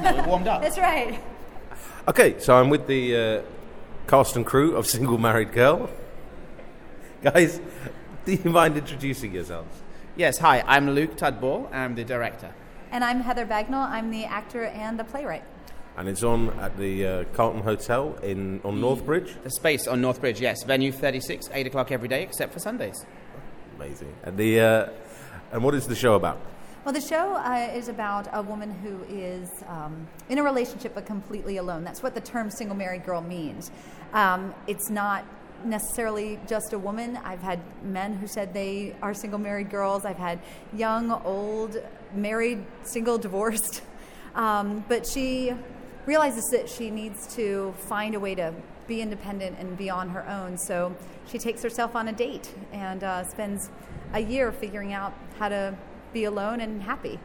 We're warmed up. That's right. Okay, so I'm with the cast and crew of Single Married Girl. Guys, do you mind introducing yourselves? Yes, hi, I'm Luke Tudball. I'm the director. And I'm Heather Bagnall. I'm the actor and the playwright. And it's on at the Carlton Hotel on Northbridge? The space on Northbridge, yes. Venue 36, 8 o'clock every day, except for Sundays. Amazing. And and what is the show about? Well, the show is about a woman who is in a relationship but completely alone. That's what the term single married girl means. It's not necessarily just a woman. I've had men who said they are single married girls. I've had young, old, married, single, divorced. But she realizes that she needs to find a way to be independent and be on her own. So she takes herself on a date and spends a year figuring out how to be alone and happy.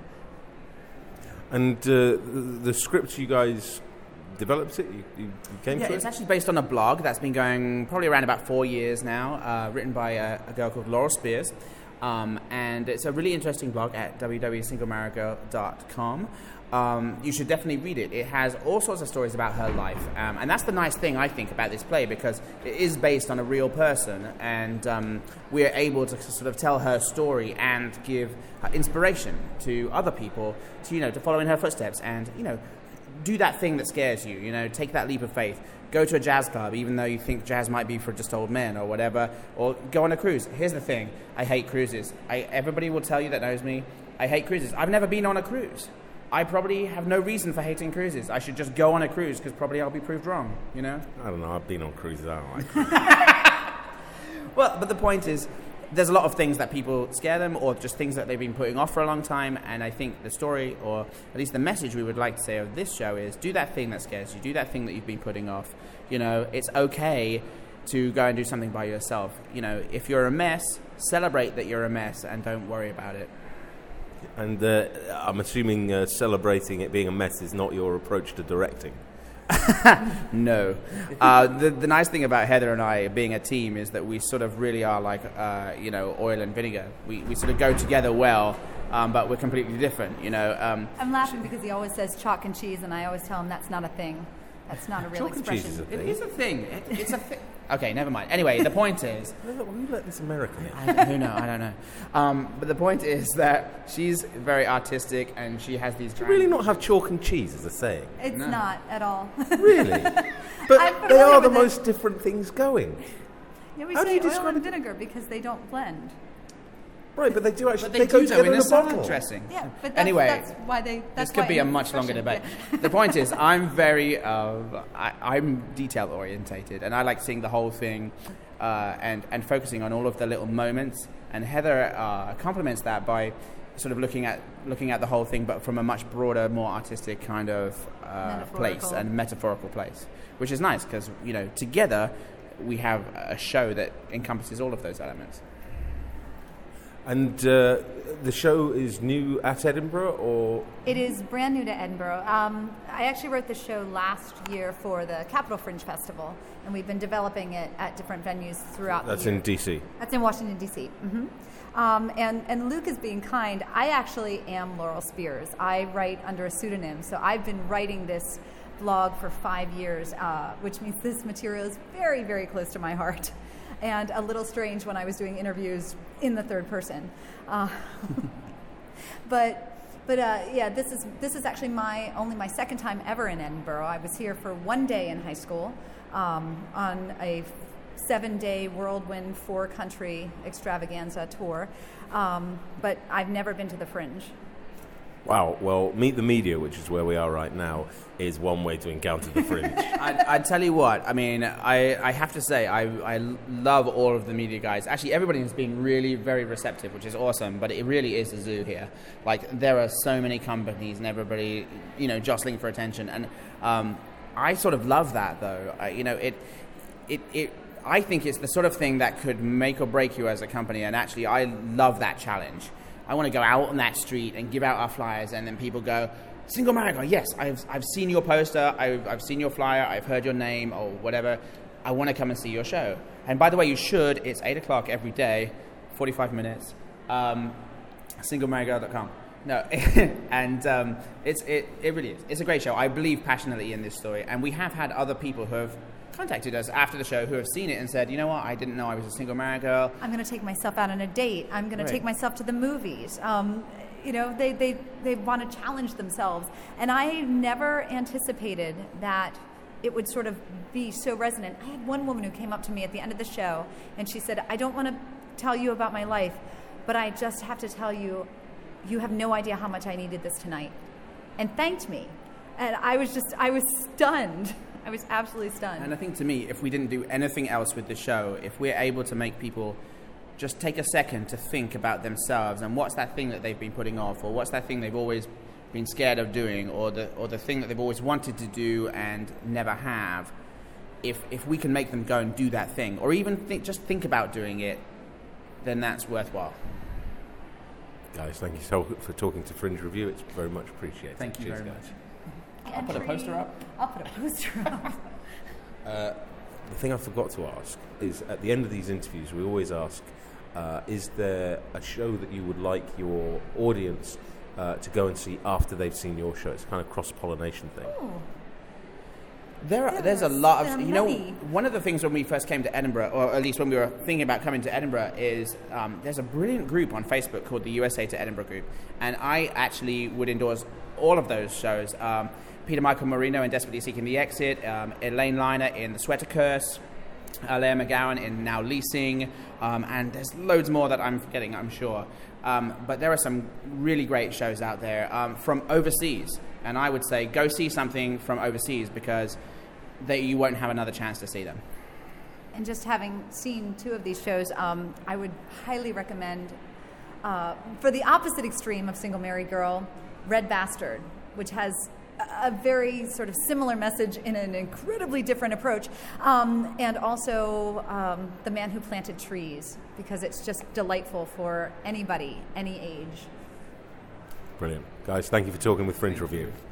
And the script, you guys developed it? You came to it? It's actually based on a blog that's been going probably around about 4 years now, written by a girl called Laurel Spears. And it's a really interesting blog at www.singlemarriedgirl.com. You should definitely read it. It has all sorts of stories about her life. And that's the nice thing, I think, about this play, because it is based on a real person, and we're able to sort of tell her story and give inspiration to other people to follow in her footsteps and, do that thing that scares you, take that leap of faith. Go to a jazz club, even though you think jazz might be for just old men or whatever, or go on a cruise. Here's the thing. I hate cruises. Everybody will tell you that knows me. I hate cruises. I've never been on a cruise. I probably have no reason for hating cruises. I should just go on a cruise because probably I'll be proved wrong, I don't know. I've been on cruises. I don't like cruises. Well, but the point is, there's a lot of things that people scare them, or just things that they've been putting off for a long time, and I think the story, or at least the message we would like to say of this show is, do that thing that scares you, do that thing that you've been putting off. It's okay to go and do something by yourself. If you're a mess, celebrate that you're a mess and don't worry about it. And I'm assuming celebrating it being a mess is not your approach to directing. No. The nice thing about Heather and I being a team is that we sort of really are like, oil and vinegar. We sort of go together well, but we're completely different, I'm laughing because he always says chalk and cheese, and I always tell him that's not a thing. That's not a real Chalk and cheese expression. is a thing. It is a thing. It's a thing. Okay, never mind. Anyway, the point is... Who let this American in? I don't know. But the point is that she's very artistic and she has these... Do you really not have chalk and cheese as a saying? It's not at all. Really? But they are the most different things going. Yeah, we How do say you oil describe and it? vinegar because they don't blend. Right, but they do actually... But they go do, though, together in a a bottle. salad dressing. Yeah, but Anyway, that's why they... This could be a much longer debate. Yeah. The point is, I'm very... I'm detail-orientated, and I like seeing the whole thing and focusing on all of the little moments. And Heather complements that by sort of looking at the whole thing, but from a much broader, more artistic kind of place and metaphorical place, which is nice because, together we have a show that encompasses all of those elements. And the show is new at Edinburgh, or...? It is brand new to Edinburgh. I actually wrote the show last year for the Capital Fringe Festival, and we've been developing it at different venues throughout the year. That's in D.C.? That's in Washington, D.C. Mm-hmm. And Luke is being kind. I actually am Laurel Spears. I write under a pseudonym, so I've been writing this blog for 5 years, which means this material is very, very close to my heart. And a little strange when I was doing interviews in the third person. But this is actually only my second time ever in Edinburgh. I was here for 1 day in high school on a 7-day whirlwind 4-country extravaganza tour, but I've never been to the Fringe. Wow, well, Meet the Media, which is where we are right now, is one way to encounter the Fringe. I tell you what, I mean, I have to say, I love all of the media guys. Actually, everybody has been really very receptive, which is awesome, but it really is a zoo here. Like, there are so many companies and everybody, jostling for attention. And I sort of love that, though. I think it's the sort of thing that could make or break you as a company, and actually, I love that challenge. I want to go out on that street and give out our flyers, and then people go, Single Married Girl, yes, I've seen your poster, I've seen your flyer, I've heard your name or whatever. I want to come and see your show. And by the way, you should. It's 8 o'clock every day, 45 minutes. SingleMarriedGirl.com. No, and it really is. It's a great show. I believe passionately in this story, and we have had other people who have contacted us after the show who have seen it and said, you know what, I didn't know I was a single married girl. I'm going to take myself out on a date. I'm going to take myself to the movies. They want to challenge themselves. And I never anticipated that it would sort of be so resonant. I had one woman who came up to me at the end of the show, and she said, I don't want to tell you about my life, but I just have to tell you, you have no idea how much I needed this tonight. And thanked me. And I was stunned. I was absolutely stunned. And I think to me, if we didn't do anything else with the show, if we're able to make people just take a second to think about themselves and what's that thing that they've been putting off, or what's that thing they've always been scared of doing, or the thing that they've always wanted to do and never have, if we can make them go and do that thing, or even think about doing it, then that's worthwhile. Guys, thank you so for talking to Fringe Review. It's very much appreciated. Thank you Cheers, very guys. much. I'll put a poster up. I'll put a poster up. The thing I forgot to ask is, at the end of these interviews, we always ask, is there a show that you would like your audience to go and see after they've seen your show? It's a kind of cross-pollination thing. Ooh. There's a lot of, many. one of the things when we first came to Edinburgh, or at least when we were thinking about coming to Edinburgh, is there's a brilliant group on Facebook called the USA to Edinburgh group, and I actually would endorse all of those shows. Peter Michael Marino in Desperately Seeking the Exit, Elaine Liner in The Sweater Curse, Leah McGowan in Now Leasing, and there's loads more that I'm forgetting, I'm sure. But there are some really great shows out there from overseas, and I would say go see something from overseas because you won't have another chance to see them. And just having seen 2 of these shows, I would highly recommend, for the opposite extreme of Single Married Girl, Red Bastard, which has a very sort of similar message in an incredibly different approach, and also The Man Who Planted Trees, because it's just delightful for anybody, any age. Brilliant. Guys, thank you for talking with Fringe Review.